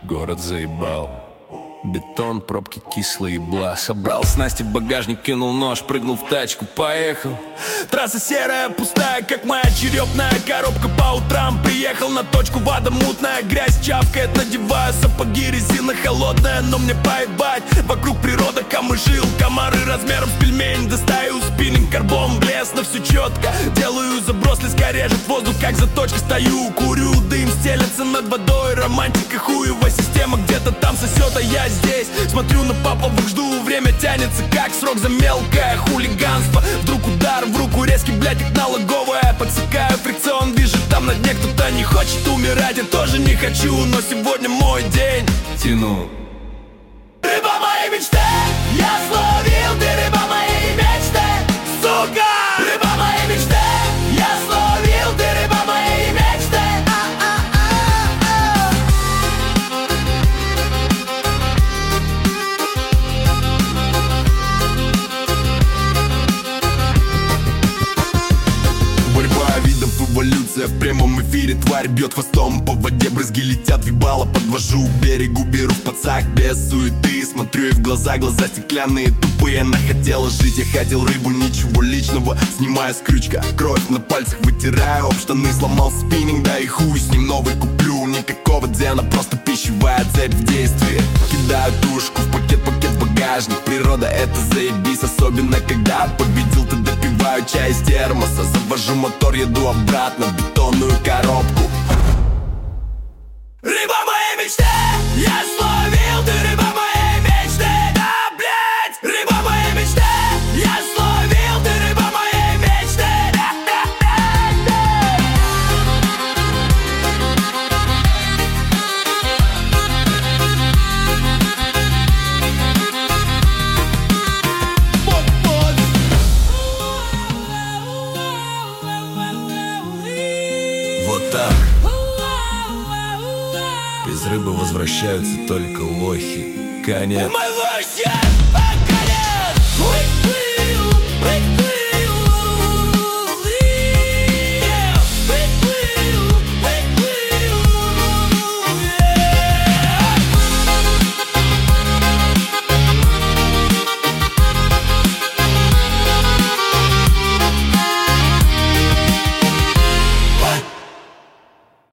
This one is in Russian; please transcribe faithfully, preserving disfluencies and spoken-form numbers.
город заебал. Бетон, пробки, кислые ебла. Собрал снасти в багажник, кинул нож, прыгнул в тачку, поехал. Трасса серая, пустая, как моя черепная коробка. По утрам приехал на точку, вода мутная, грязь чавкает. Надеваю сапоги, резина холодная, но мне поебать. Вокруг природа, камыши, комары размером с пельмень. Достаю спиннинг, карбон, блеск, но все четко. Делаю заброс, леска режет воздух, как заточка. Стою, курю, дым стелется над водой. Романтика, хуевая система, где-то там сосет, а я здесь. Смотрю на паповых, жду, время тянется, как срок за мелкое хулиганство. Вдруг удар в руку, резкий, блядь, как налоговая. Подсекаю фрикцион, вижу, там на дне кто-то не хочет умирать. Я тоже не хочу, но сегодня мой день. Тяну. Рыба моей мечты, я словил, ты рыба моей мечты, сука! Рыба моей мечты, я словил, ты рыба моей мечты. Эволюция в прямом эфире, тварь бьет хвостом по воде, брызги летят, въебало, подвожу к берегу, беру в пацак без суеты. Смотрю ей в глаза, глаза стеклянные, тупые. Она хотела жить, я хотел рыбу, ничего личного. Снимаю с крючка, кровь на пальцах вытираю, об штаны сломал спиннинг, да и хуй с ним новый куплю. Никакого дзена, просто пищевая цепь в действии. Кидаю тушку в пакет, пакет в багажник. Природа это заебись, особенно когда победил, ты допиваю чай из термоса. Завожу мотор, еду обратно в бетонную коробку. Рыба моей мечты, я словил, ты рыба моей мечты, да, блять. Рыба моей мечты, я словил, ты рыба моей мечты, да, да, да, да. Вот так. Без рыбы возвращаются только лохи. Конец.